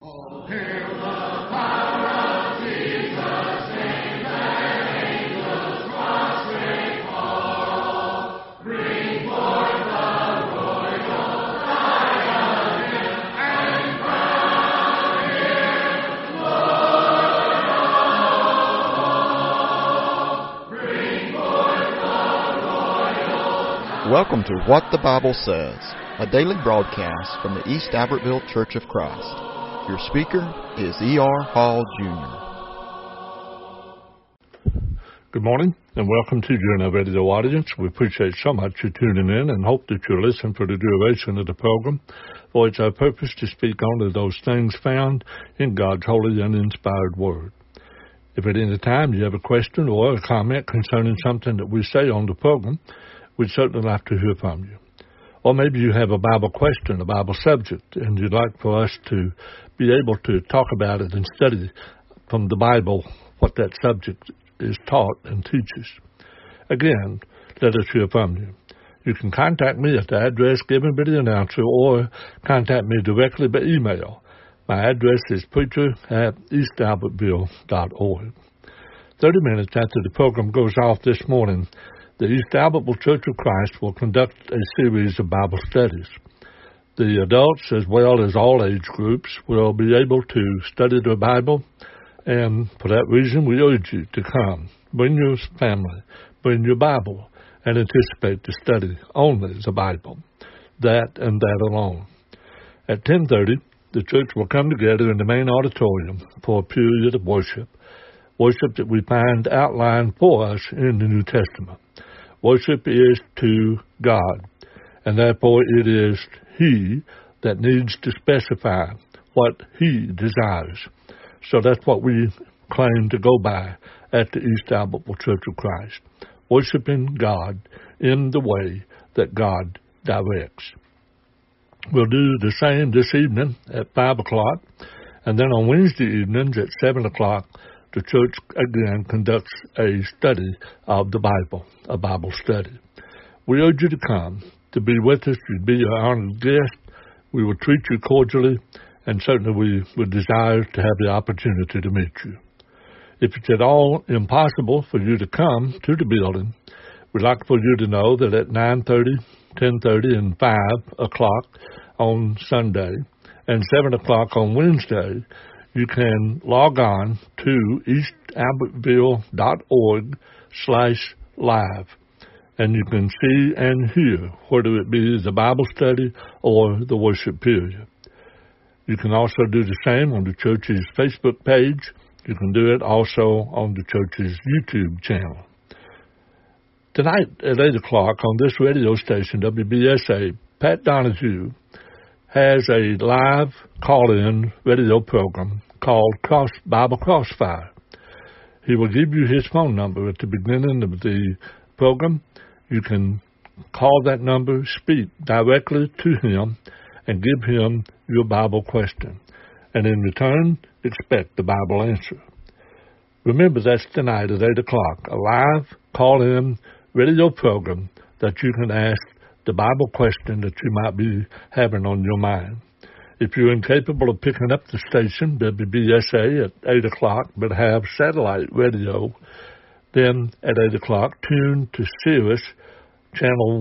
Oh, hail the power of Jesus' name, let angels prostrate fall. Bring forth the royal diadem and crown him Lord of all. Bring forth the royal. Welcome to What the Bible Says, a daily broadcast from the East Albertville Church of Christ. Your speaker is E.R. Hall, Jr. Good morning, and welcome to your radio audience. We appreciate so much you tuning in and hope that you'll listen for the duration of the program, for it's our purpose to speak only those things found in God's holy and inspired Word. If at any time you have a question or a comment concerning something that we say on the program, we'd certainly like to hear from you. Or maybe you have a Bible question, a Bible subject, and you'd like for us to be able to talk about it and study from the Bible what that subject is taught and teaches. Again, let us hear from you. You can contact me at the address given by the announcer or contact me directly by email. My address is preacher@eastalbertville.org. 30 minutes after the program goes off this morning, the East Albertville Church of Christ will conduct a series of Bible studies. The adults, as well as all age groups, will be able to study the Bible, and for that reason, we urge you to come. Bring your family, bring your Bible, and anticipate the study only the Bible, that and that alone. At 10:30, the church will come together in the main auditorium for a period of worship that we find outlined for us in the New Testament. Worship is to God, and therefore it is He that needs to specify what He desires. So that's what we claim to go by at the East Albertville Church of Christ, worshiping God in the way that God directs. We'll do the same this evening at 5 o'clock, and then on Wednesday evenings at 7 o'clock, the church again conducts a study of the Bible, a Bible study. We urge you to come, to be with us, to be our honored guest. We will treat you cordially, and certainly we would desire to have the opportunity to meet you. If it's at all impossible for you to come to the building, we'd like for you to know that at 9:30, 10:30, and 5 o'clock on Sunday, and 7 o'clock on Wednesday, you can log on to eastalbertville.org/live, and you can see and hear, whether it be the Bible study or the worship period. You can also do the same on the church's Facebook page. You can do it also on the church's YouTube channel. Tonight at 8 o'clock on this radio station, WBSA, Pat Donahue has a live call-in radio program called Bible Crossfire. He will give you his phone number at the beginning of the program. You can call that number, speak directly to him, and give him your Bible question. And in return, expect the Bible answer. Remember, that's tonight at 8 o'clock, a live call-in radio program that you can ask the Bible question that you might be having on your mind. If you're incapable of picking up the station, WBSA, at 8 o'clock, but have satellite radio, then at 8 o'clock, tune to Sirius, channel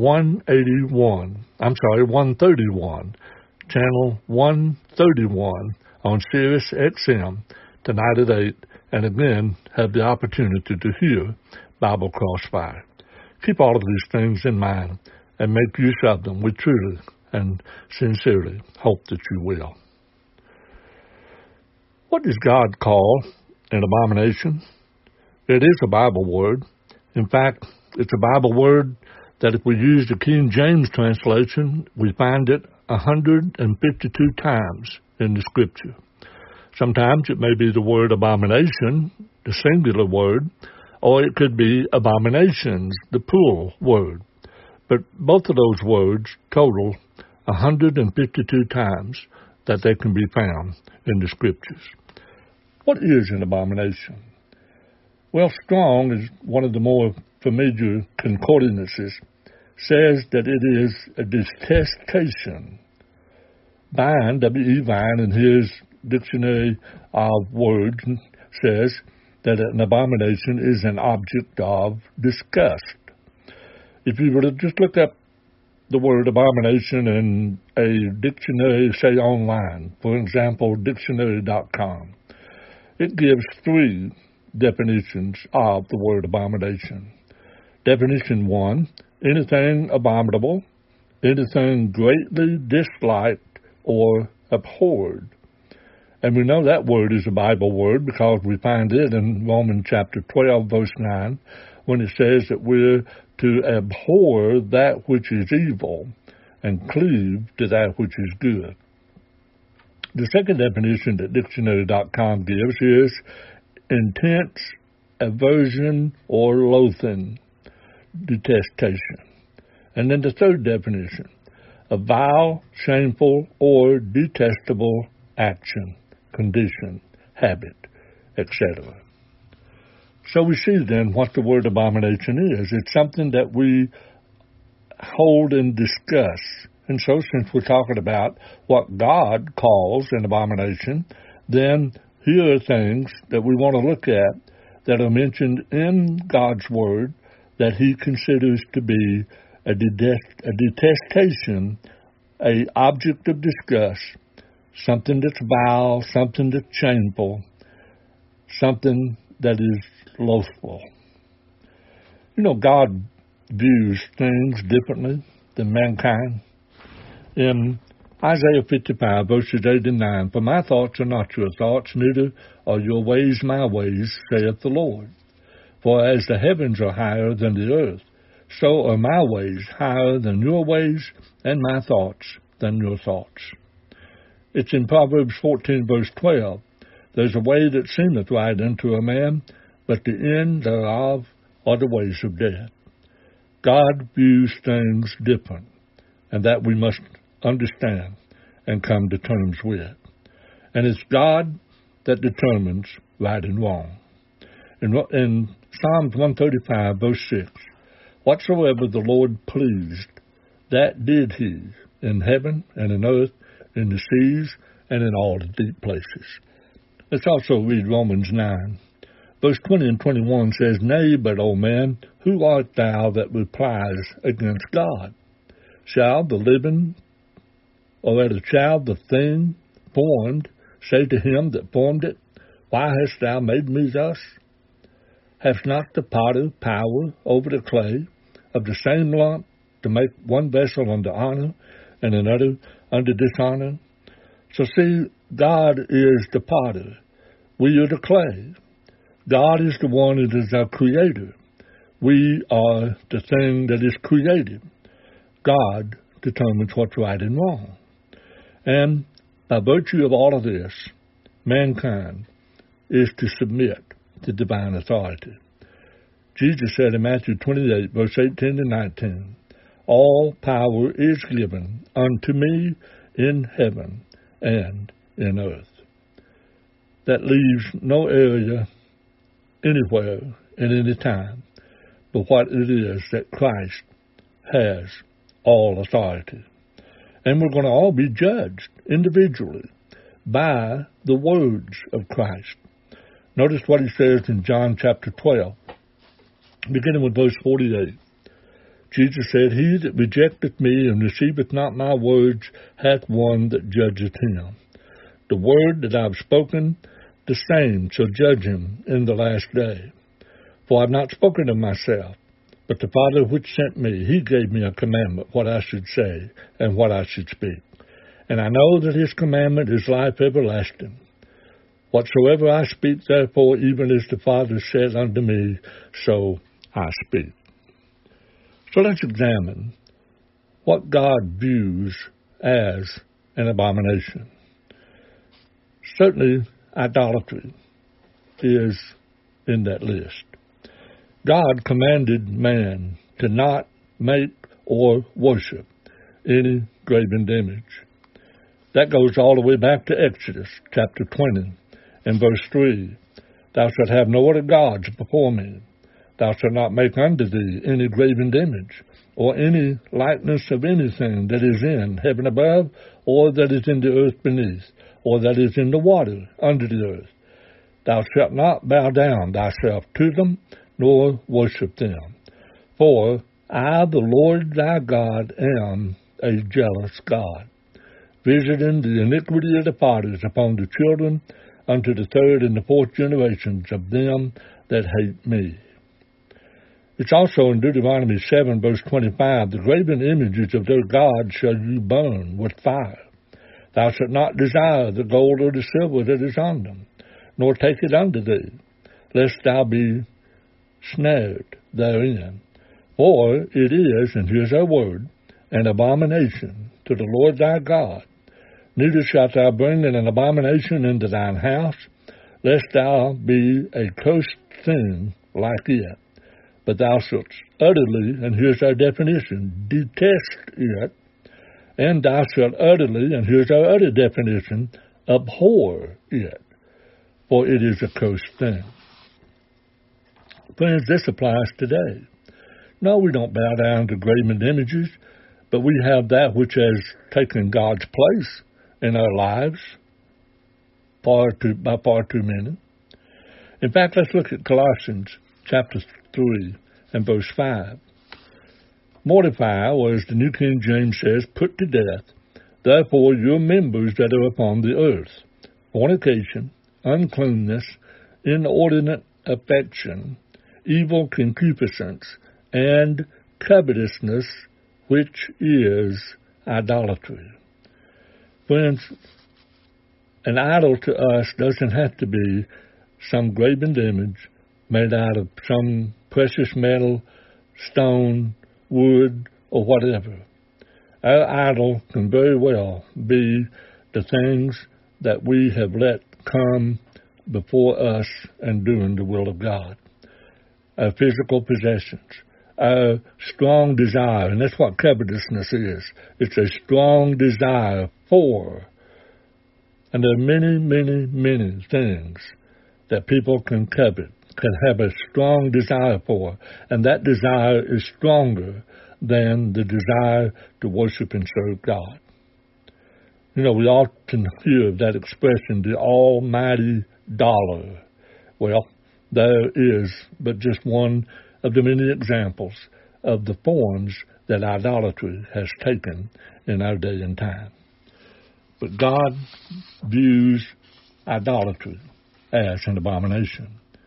131, channel 131 on Sirius XM, tonight at 8, and again, have the opportunity to hear Bible Crossfire. Keep all of these things in mind and make use of them. We truly and sincerely hope that you will. What does God call an abomination? It is a Bible word. In fact, it's a Bible word that if we use the King James translation, we find it 152 times in the Scripture. Sometimes it may be the word abomination, the singular word, or it could be abominations, the plural word. But both of those words total 152 times that they can be found in the Scriptures. What is an abomination? Well, Strong is one of the more familiar concordances, says that it is a detestation. Vine, W.E. Vine, in his Dictionary of Words says that an abomination is an object of disgust. If you were to just look up the word abomination in a dictionary, say online, for example, dictionary.com, it gives 3 definitions of the word abomination. Definition 1, anything abominable, anything greatly disliked or abhorred. And we know that word is a Bible word because we find it in Romans chapter 12, verse 9, when it says that we're to abhor that which is evil and cleave to that which is good. The second definition that dictionary.com gives is intense aversion or loathing, detestation. And then the third definition, a vile, shameful, or detestable action, condition, habit, etc. So we see then what the word abomination is. It's something that we hold in disgust. And so since we're talking about what God calls an abomination, then here are things that we want to look at that are mentioned in God's Word that He considers to be a detestation, a object of disgust, something that's vile, something that's shameful, something that is loathful. You know, God views things differently than mankind. In Isaiah 55, verses 8 and 9, for my thoughts are not your thoughts, neither are your ways my ways, saith the Lord. For as the heavens are higher than the earth, so are my ways higher than your ways, and my thoughts than your thoughts. It's in Proverbs 14, verse 12. There's a way that seemeth right unto a man, but the end thereof are the ways of death. God views things different, and that we must understand and come to terms with. And it's God that determines right and wrong. In Psalms 135, verse 6, whatsoever the Lord pleased, that did He in heaven and in earth, in the seas, and in all the deep places. Let's also read Romans 9. Verse 20 and 21 says, Nay, but, O man, who art thou that replies against God? Shall the living, or rather shall the thing formed, say to him that formed it, Why hast thou made me thus? Hast not the potter power over the clay of the same lump to make one vessel unto honor and another unto dishonor? So see, God is the potter. We are the clay. God is the one that is our creator. We are the thing that is created. God determines what's right and wrong. And by virtue of all of this, mankind is to submit to divine authority. Jesus said in Matthew 28, verse 18 to 19, All power is given unto me in heaven and in earth. That leaves no area anywhere at any time but what it is that Christ has all authority. And we're going to all be judged individually by the words of Christ. Notice what He says in John chapter 12, beginning with verse 48. Jesus said, He that rejecteth me and receiveth not my words hath one that judgeth him. The word that I have spoken, the same shall judge him in the last day. For I have not spoken of myself, but the Father which sent me, He gave me a commandment, what I should say and what I should speak. And I know that His commandment is life everlasting. Whatsoever I speak, therefore, even as the Father said unto me, so I speak. So let's examine what God views as an abomination. Certainly, idolatry is in that list. God commanded man to not make or worship any graven image. That goes all the way back to Exodus chapter 20 and verse 3. Thou shalt have no other gods before me. Thou shalt not make unto thee any graven image, or any likeness of anything that is in heaven above, or that is in the earth beneath, or that is in the water under the earth. Thou shalt not bow down thyself to them, nor worship them. For I, the Lord thy God, am a jealous God, visiting the iniquity of the fathers upon the children unto the third and the fourth generations of them that hate me. It's also in Deuteronomy 7, verse 25, the graven images of their gods shall you burn with fire. Thou shalt not desire the gold or the silver that is on them, nor take it unto thee, lest thou be snared therein. For it is, and here's our word, an abomination to the Lord thy God. Neither shalt thou bring an abomination into thine house, lest thou be a cursed thing like it. But thou shalt utterly, and here's our definition, detest it, and thou shalt utterly, and here's our other definition, abhor it, for it is a cursed thing. Friends, this applies today. No, we don't bow down to graven images, but we have that which has taken God's place in our lives by far too many. In fact, let's look at Colossians chapter 3 and verse 5. Mortify, or as the New King James says, put to death, therefore your members that are upon the earth, fornication, uncleanness, inordinate affection, evil concupiscence, and covetousness, which is idolatry. Friends, an idol to us doesn't have to be some graven image made out of some precious metal, stone, wood, or whatever. Our idol can very well be the things that we have let come before us and doing the will of God. Our physical possessions, our strong desire, and that's what covetousness is. It's a strong desire for. And there are many, many, many things that people can covet, can have a strong desire for, and that desire is stronger than the desire to worship and serve God. You know, we often hear that expression, the almighty dollar. Well, there is but just one of the many examples of the forms that idolatry has taken in our day and time. But God views idolatry as an abomination.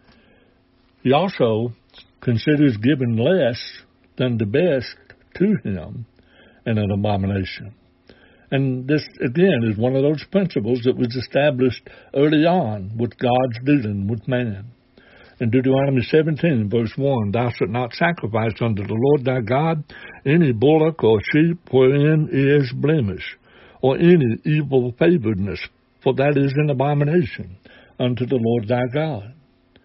He also considers giving less than the best to him an abomination. And this, again, is one of those principles that was established early on with God's dealing with man. In Deuteronomy 17, verse 1, thou shalt not sacrifice unto the Lord thy God any bullock or sheep wherein is blemish, or any evil favoredness, for that is an abomination unto the Lord thy God.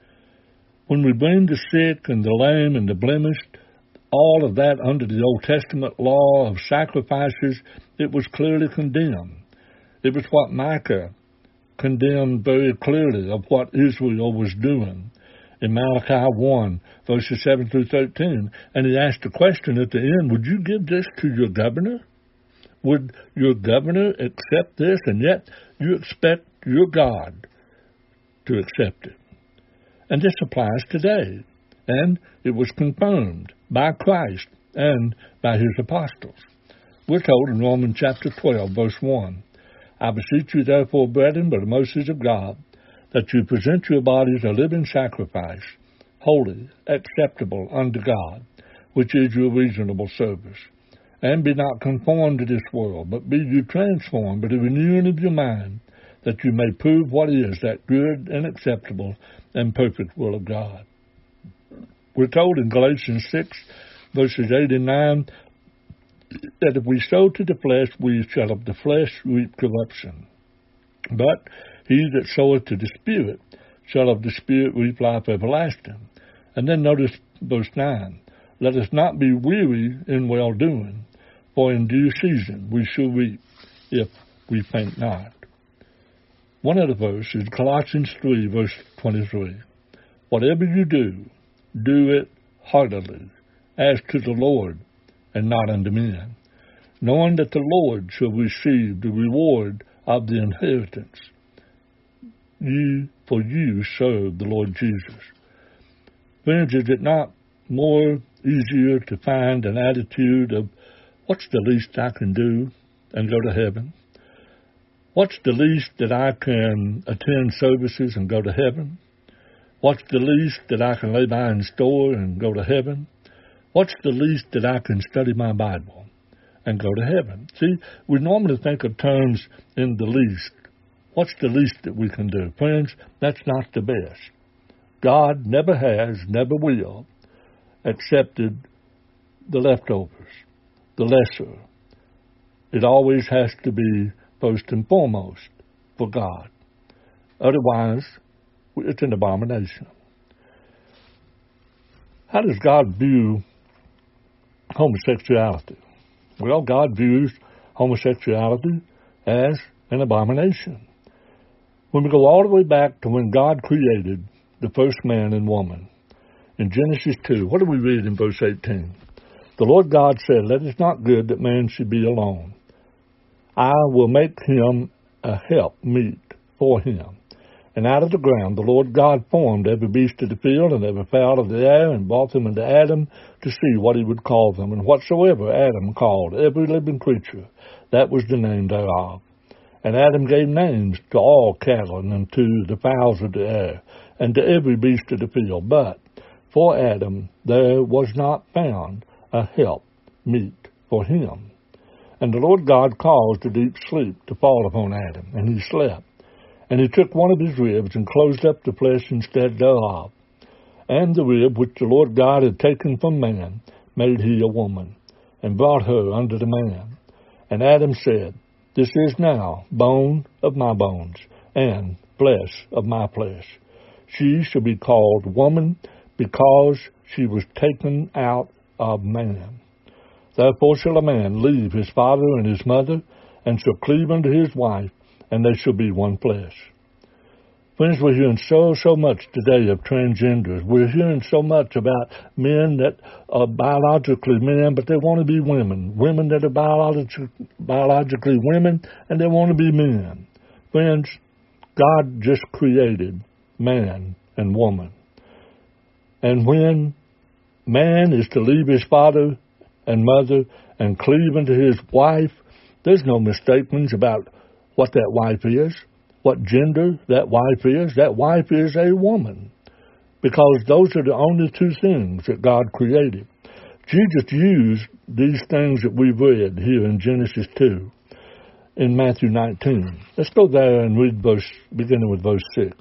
When we bring the sick and the lame and the blemished, all of that under the Old Testament law of sacrifices, it was clearly condemned. It was what Micah condemned very clearly of what Israel was doing in Malachi 1, verses 7 through 13. And he asked a question at the end, would you give this to your governor? Would your governor accept this? And yet you expect your God to accept it. And this applies today. And it was confirmed by Christ and by his apostles. We're told in Romans chapter 12, verse 1, I beseech you therefore, brethren, by the mercies of God, that you present your bodies a living sacrifice, holy, acceptable unto God, which is your reasonable service. And be not conformed to this world, but be you transformed by the renewing of your mind, that you may prove what is that good and acceptable and perfect will of God. We're told in Galatians 6, verses 8 and 9, that if we sow to the flesh, we shall of the flesh reap corruption. But he that soweth to the Spirit shall of the Spirit reap life everlasting. And then notice verse 9, let us not be weary in well-doing, for in due season we shall reap if we faint not. One other verse is Colossians 3, verse 23. Whatever you do, do it heartily, as to the Lord, and not unto men, knowing that the Lord shall receive the reward of the inheritance. For you serve the Lord Jesus. Friends, is it not more easier to find an attitude of what's the least I can do and go to heaven? What's the least that I can attend services and go to heaven? What's the least that I can lay by in store and go to heaven? What's the least that I can study my Bible and go to heaven? See, we normally think of terms in the least. What's the least that we can do? Friends, that's not the best. God never has, never will, accepted the leftovers, the lesser. It always has to be first and foremost for God. Otherwise, it's an abomination. How does God view homosexuality? Well, God views homosexuality as an abomination. When we go all the way back to when God created the first man and woman, in Genesis 2, what do we read in verse 18? The Lord God said, "Let it not good that man should be alone. I will make him a help meet for him. And out of the ground the Lord God formed every beast of the field and every fowl of the air, and brought them unto Adam to see what he would call them. And whatsoever Adam called every living creature, that was the name thereof. And Adam gave names to all cattle, and to the fowls of the air, and to every beast of the field. But for Adam there was not found a help meet for him. And the Lord God caused a deep sleep to fall upon Adam, and he slept. And he took one of his ribs, and closed up the flesh instead thereof. And the rib which the Lord God had taken from man made he a woman, and brought her unto the man. And Adam said, This is now bone of my bones, and flesh of my flesh. She shall be called woman, because she was taken out of man. Therefore shall a man leave his father and his mother, and shall cleave unto his wife, and they shall be one flesh." Friends, we're hearing so much today of transgenders. We're hearing so much about men that are biologically men, but they want to be women. Women that are biologically women, and they want to be men. Friends, God just created man and woman. And when man is to leave his father and mother and cleave unto his wife, there's no mistakings about what that wife is, what gender that wife is. That wife is a woman, because those are the only two things that God created. Jesus used these things that we've read here in Genesis 2 in Matthew 19. Let's go there and read beginning with verse 6.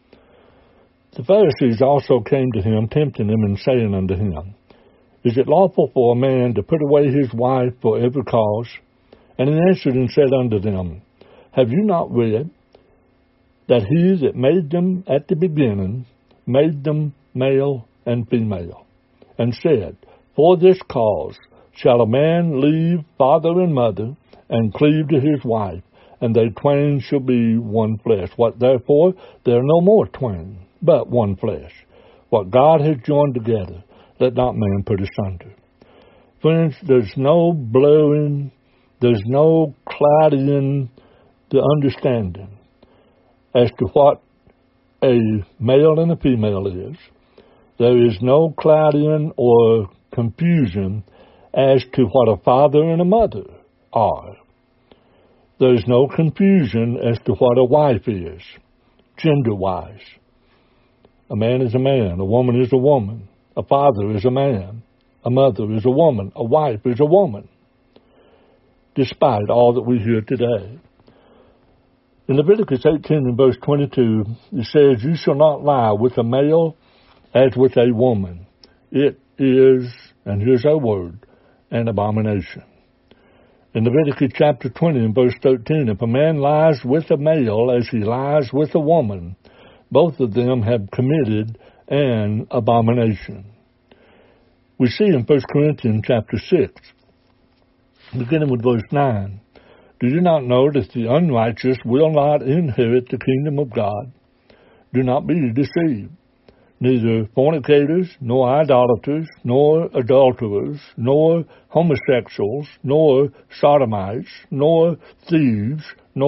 The Pharisees also came to him, tempting him, and saying unto him, Is it lawful for a man to put away his wife for every cause? And he answered and said unto them, Have you not read that he that made them at the beginning made them male and female, and said, For this cause shall a man leave father and mother, and cleave to his wife, and they twain shall be one flesh. What therefore? There are no more twain, but one flesh. What God has joined together, let not man put asunder. Friends, there's no blurring, there's no clouding the understanding as to what a male and a female is. There is no clouding or confusion as to what a father and a mother are. There's no confusion as to what a wife is, gender-wise. A man is a man, a woman is a woman, a father is a man, a mother is a woman, a wife is a woman, despite all that we hear today. In Leviticus 18 and verse 22, it says, You shall not lie with a male as with a woman. It is, and here's our word, an abomination. In Leviticus chapter 20 and verse 13, if a man lies with a male as he lies with a woman, both of them have committed an abomination. We see in 1 Corinthians chapter 6, beginning with verse 9, Do you not know that the unrighteous will not inherit the kingdom of God? Do not be deceived. Neither fornicators, nor idolaters, nor adulterers, nor homosexuals, nor sodomites, nor thieves, nor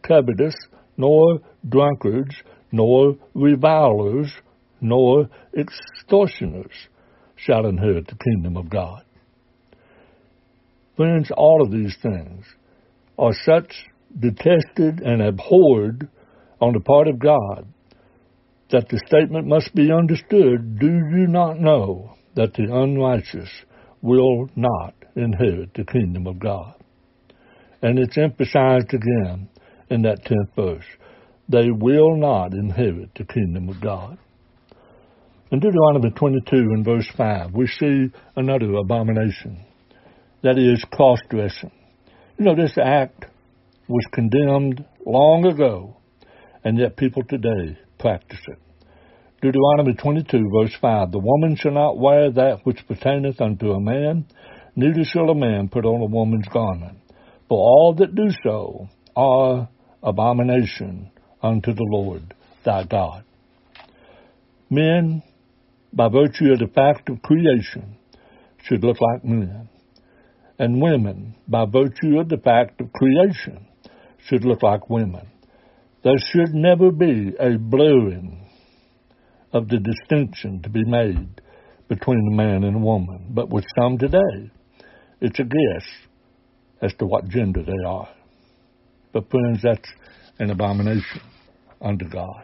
covetous, nor drunkards, nor revilers, nor extortioners shall inherit the kingdom of God. Friends, all of these things are such detested and abhorred on the part of God that the statement must be understood, do you not know that the unrighteous will not inherit the kingdom of God? And it's emphasized again in that 10th verse. They will not inherit the kingdom of God. In Deuteronomy 22 and verse 5, we see another abomination. That is cross-dressing. You know, this act was condemned long ago, and yet people today practice it. Deuteronomy 22, verse 5, the woman shall not wear that which pertaineth unto a man, neither shall a man put on a woman's garment. For all that do so are abomination unto the Lord thy God. Men, by virtue of the fact of creation, should look like men. And women, by virtue of the fact of creation, should look like women. There should never be a blurring of the distinction to be made between a man and a woman. But with some today, it's a guess as to what gender they are. But friends, that's an abomination unto God.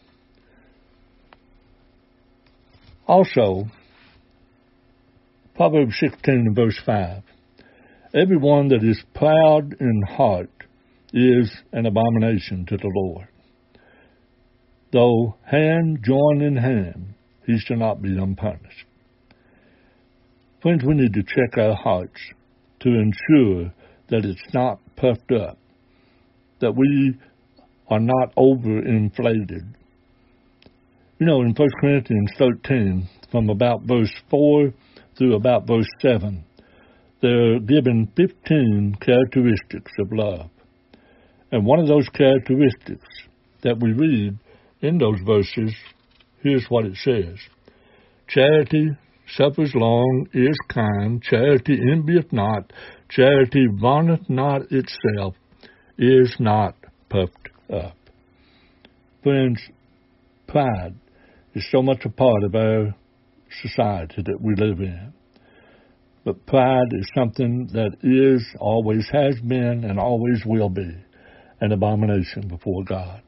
Also, Proverbs 16 and verse 5, everyone that is proud in heart is an abomination to the Lord. Though hand join in hand, he shall not be unpunished. Friends, we need to check our hearts to ensure that it's not puffed up, that we are not overinflated. You know, in 1 Corinthians 13, from about verse 4 through about verse 7, they're given 15 characteristics of love. And one of those characteristics that we read in those verses, here's what it says. Charity suffers long, is kind. Charity envieth not. Charity vaunteth not itself, is not puffed up. Friends, pride is so much a part of our society that we live in. But pride is something that is, always has been, and always will be an abomination before God.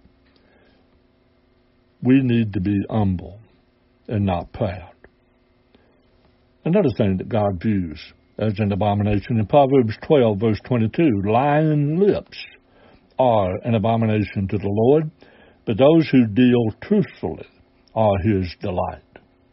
We need to be humble and not proud. Another thing that God views as an abomination in Proverbs 12, verse 22, lying lips are an abomination to the Lord, but those who deal truthfully are his delight.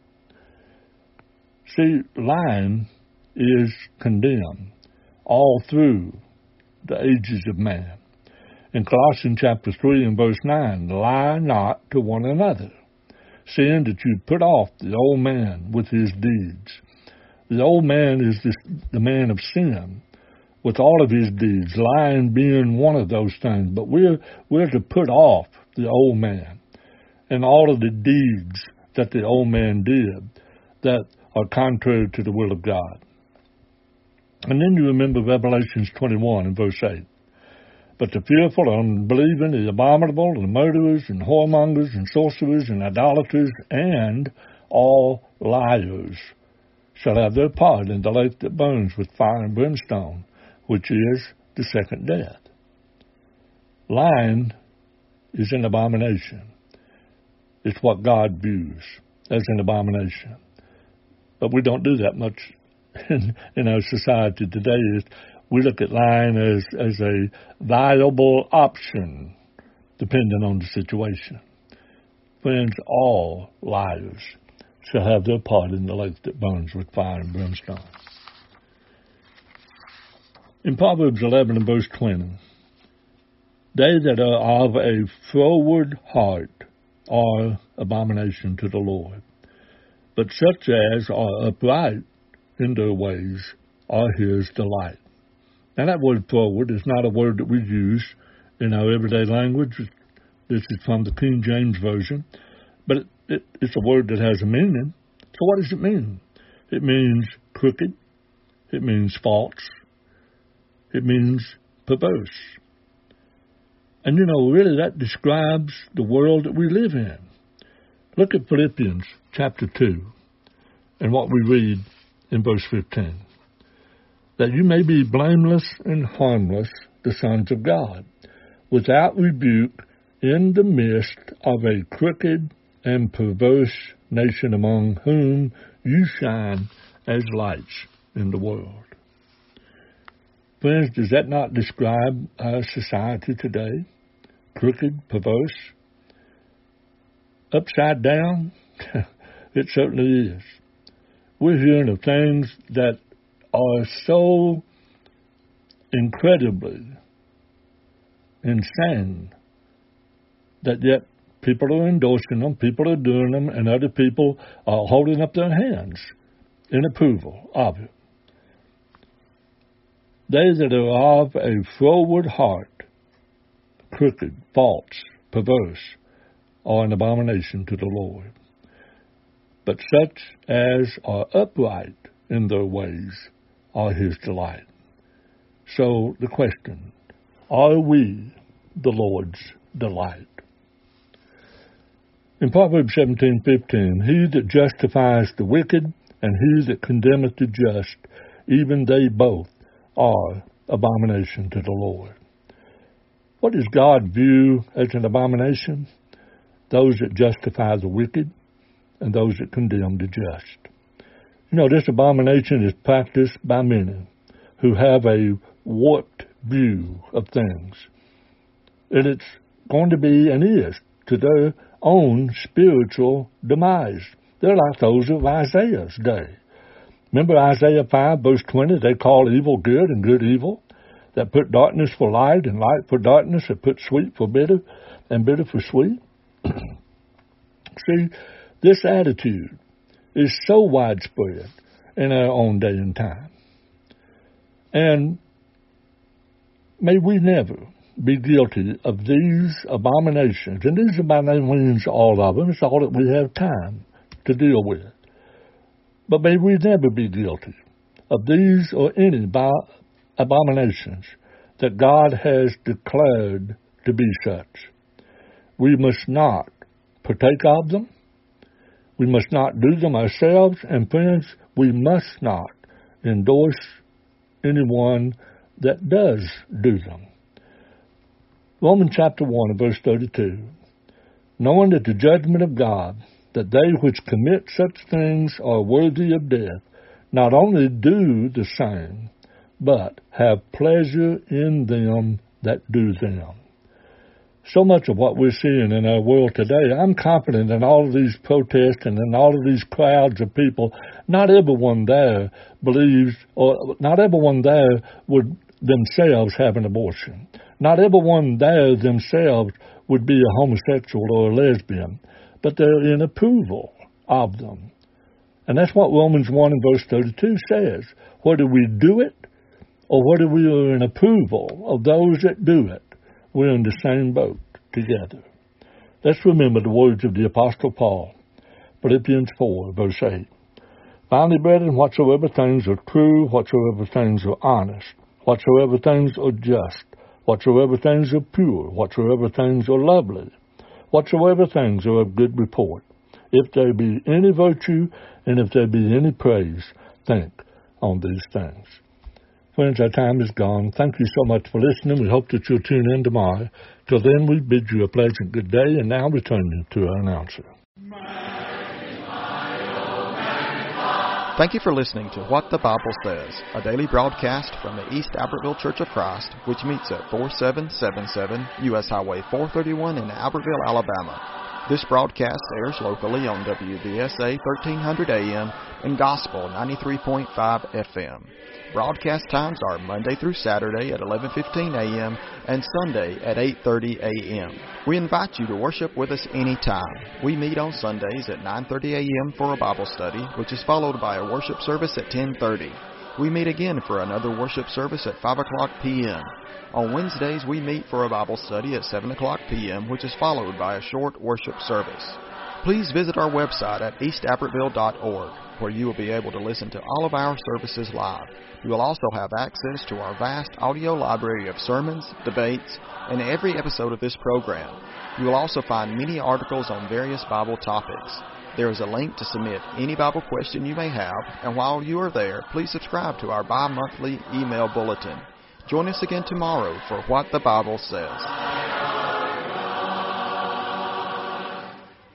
See, lying is condemned all through the ages of man. In Colossians chapter 3 and verse 9, lie not to one another, seeing that you put off the old man with his deeds. The old man is the man of sin with all of his deeds, lying being one of those things. But we're to put off the old man and all of the deeds that the old man did that are contrary to the will of God. And then you remember Revelations 21 and verse 8. But the fearful, unbelieving, the abominable, and the murderers, and whoremongers, and sorcerers, and idolaters, and all liars shall have their part in the lake that burns with fire and brimstone, which is the second death. Lying is an abomination. It's what God views as an abomination. But we don't do that much in our society today. We look at lying as a viable option, depending on the situation. Friends, all liars shall have their part in the lake that burns with fire and brimstone. In Proverbs 11 and verse 20, they that are of a froward heart are abomination to the Lord, but such as are upright in their ways are his delight. Now that word froward is not a word that we use in our everyday language. This is from the King James Version, but it's a word that has a meaning. So what does it mean? It means crooked. It means false. It means perverse. And, really that describes the world that we live in. Look at Philippians chapter 2 and what we read in verse 15. That you may be blameless and harmless, the sons of God, without rebuke in the midst of a crooked and perverse nation among whom you shine as lights in the world. Friends, does that not describe our society today? Crooked, perverse, upside down? It certainly is. We're hearing of things that are so incredibly insane that yet people are endorsing them, people are doing them, and other people are holding up their hands in approval of it. They that are of a froward heart, crooked, false, perverse, are an abomination to the Lord. But such as are upright in their ways are his delight. So the question, are we the Lord's delight? In Proverbs 17:15, he that justifies the wicked and he that condemneth the just, even they both are abomination to the Lord. What does God view as an abomination? Those that justify the wicked and those that condemn the just. This abomination is practiced by many who have a warped view of things. And it's going to be and is to their own spiritual demise. They're like those of Isaiah's day. Remember Isaiah 5, verse 20, they call evil good and good evil, that put darkness for light and light for darkness, that put sweet for bitter and bitter for sweet. See, this attitude is so widespread in our own day and time. And may we never be guilty of these abominations. And these are by no means all of them. It's all that we have time to deal with. But may we never be guilty of these or any abominations that God has declared to be such. We must not partake of them. We must not do them ourselves. And friends, we must not endorse anyone that does do them. Romans chapter 1 verse 32. Knowing that the judgment of God, that they which commit such things are worthy of death, not only do the same, but have pleasure in them that do them. So much of what we're seeing in our world today, I'm confident in all of these protests and in all of these crowds of people, not everyone there believes, or not everyone there would themselves have an abortion. Not everyone there themselves would be a homosexual or a lesbian, but they're in approval of them. And that's what Romans 1 and verse 32 says. Whether we do it or whether we are in approval of those that do it, we're in the same boat together. Let's remember the words of the Apostle Paul, Philippians 4, verse 8. Finally, brethren, whatsoever things are true, whatsoever things are honest, whatsoever things are just, whatsoever things are pure, whatsoever things are lovely, whatsoever things are of good report, if there be any virtue and if there be any praise, think on these things. Friends, our time is gone. Thank you so much for listening. We hope that you'll tune in tomorrow. Till then, we bid you a pleasant good day, and now return you to our announcer. Thank you for listening to What the Bible Says, a daily broadcast from the East Albertville Church of Christ, which meets at 4777 U.S. Highway 431 in Albertville, Alabama. This broadcast airs locally on WBSA 1300 AM and Gospel 93.5 FM. Broadcast times are Monday through Saturday at 11:15 a.m. and Sunday at 8:30 a.m. We invite you to worship with us anytime. We meet on Sundays at 9:30 a.m. for a Bible study, which is followed by a worship service at 10:30. We meet again for another worship service at 5 o'clock p.m. On Wednesdays, we meet for a Bible study at 7 o'clock p.m., which is followed by a short worship service. Please visit our website at eastabbertville.org, where you will be able to listen to all of our services live. You will also have access to our vast audio library of sermons, debates, and every episode of this program. You will also find many articles on various Bible topics. There is a link to submit any Bible question you may have, and while you are there, please subscribe to our bi-monthly email bulletin. Join us again tomorrow for What the Bible Says.